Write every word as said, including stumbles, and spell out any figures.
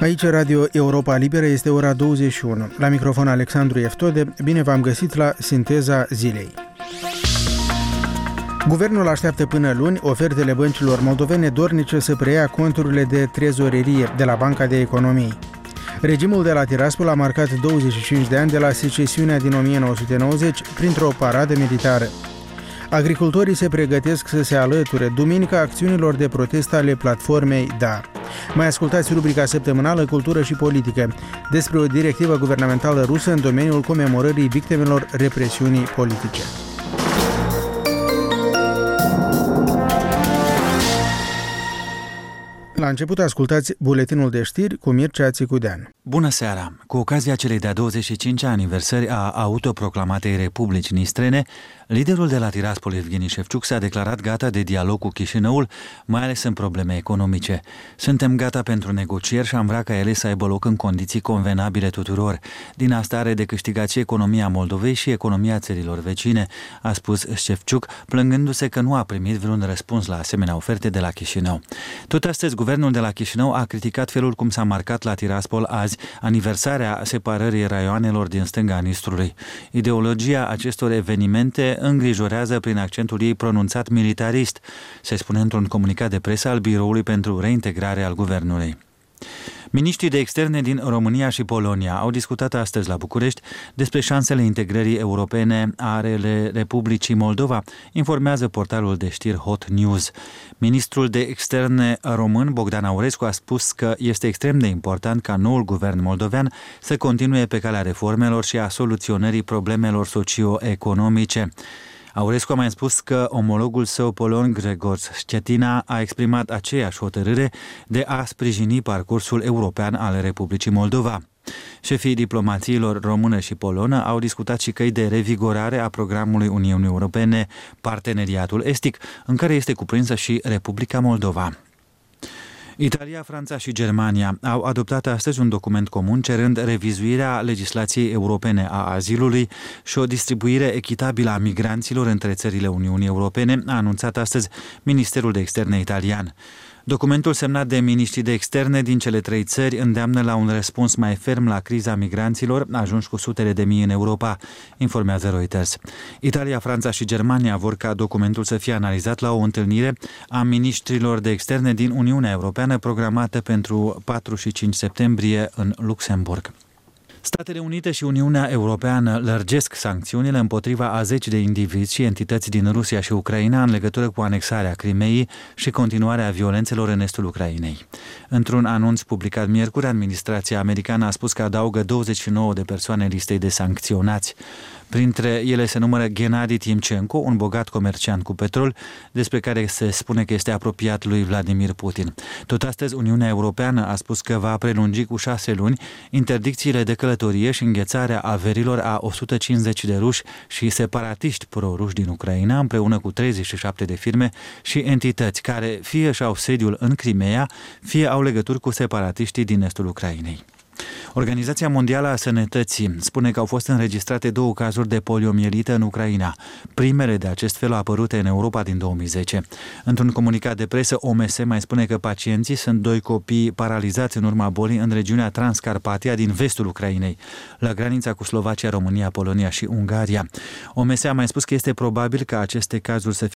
Aici Radio Europa Liberă, este ora douăzeci și unu. La microfon Alexandru Eftode, bine v-am găsit la Sinteza Zilei. Guvernul așteaptă până luni ofertele băncilor moldovene dornice să preia conturile de trezorerie de la Banca de Economie. Regimul de la Tiraspol a marcat douăzeci și cinci de ani de la secesiunea din o mie nouă sute nouăzeci printr-o paradă militară. Agricultorii se pregătesc să se alăture duminică acțiunilor de protest ale platformei Da. Mai ascultați rubrica săptămânală Cultură și Politică despre o directivă guvernamentală rusă în domeniul comemorării victimelor represiunii politice. La început ascultați buletinul de știri cu Mircea Țicudean. Bună seara! Cu ocazia celei de-a douăzeci și cincea aniversări a autoproclamatei Republici Nistrene, liderul de la Tiraspol, Evgeni Șefciuc, s-a declarat gata de dialog cu Chișinăul, mai ales în probleme economice. Suntem gata pentru negocieri și am vrea ca ele să aibă loc în condiții convenabile tuturor. Din asta are de câștigat și economia Moldovei și economia țărilor vecine, a spus Șefciuc, plângându-se că nu a primit vreun răspuns la asemenea oferte de la Chișinău. Tot astăzi, guvernul de la Chișinău a criticat felul cum s-a marcat la Tiraspol azi aniversarea separării raioanelor din stânga Nistrului. Ideologia acestor evenimente îngrijorează prin accentul ei pronunțat militarist, se spune într-un comunicat de presă al Biroului pentru Reintegrare al Guvernului. Miniștrii de externe din România și Polonia au discutat astăzi la București despre șansele integrării europene ale Republicii Moldova, informează portalul de știri Hot News. Ministrul de externe român, Bogdan Aurescu, a spus că este extrem de important ca noul guvern moldovean să continue pe calea reformelor și a soluționării problemelor socio-economice. Aurescu a mai spus că omologul său polon, Grzegorz Schetina, a exprimat aceeași hotărâre de a sprijini parcursul european al Republicii Moldova. Șefii diplomațiilor română și polonă au discutat și căi de revigorare a programului Uniunii Europene, Parteneriatul Estic, în care este cuprinsă și Republica Moldova. Italia, Franța și Germania au adoptat astăzi un document comun cerând revizuirea legislației europene a azilului și o distribuire echitabilă a migranților între țările Uniunii Europene, a anunțat astăzi Ministerul de Externe italian. Documentul semnat de miniștrii de externe din cele trei țări îndeamnă la un răspuns mai ferm la criza migranților ajunși cu sutele de mii în Europa, informează Reuters. Italia, Franța și Germania vor ca documentul să fie analizat la o întâlnire a miniștrilor de externe din Uniunea Europeană programată pentru patru și cinci septembrie în Luxemburg. Statele Unite și Uniunea Europeană lărgesc sancțiunile împotriva a zeci de indivizi și entități din Rusia și Ucraina în legătură cu anexarea Crimeii și continuarea violențelor în estul Ucrainei. Într-un anunț publicat miercuri, administrația americană a spus că adaugă douăzeci și nouă de persoane listei de sancționați. Printre ele se numără Gennady Timchenko, un bogat comerciant cu petrol, despre care se spune că este apropiat lui Vladimir Putin. Tot astăzi, Uniunea Europeană a spus că va prelungi cu șase luni interdicțiile de călătorie și înghețarea averilor a o sută cincizeci de ruși și separatiști pro-ruși din Ucraina, împreună cu treizeci și șapte de firme și entități care fie și-au sediul în Crimea, fie au legături cu separatiștii din estul Ucrainei. Organizația Mondială a Sănătății spune că au fost înregistrate două cazuri de poliomielită în Ucraina, primele de acest fel apărute în Europa din două mii zece. Într-un comunicat de presă, O M S mai spune că pacienții sunt doi copii paralizați în urma bolii în regiunea Transcarpatia din vestul Ucrainei, la granița cu Slovacia, România, Polonia și Ungaria. O M S a mai spus că este probabil ca aceste cazuri să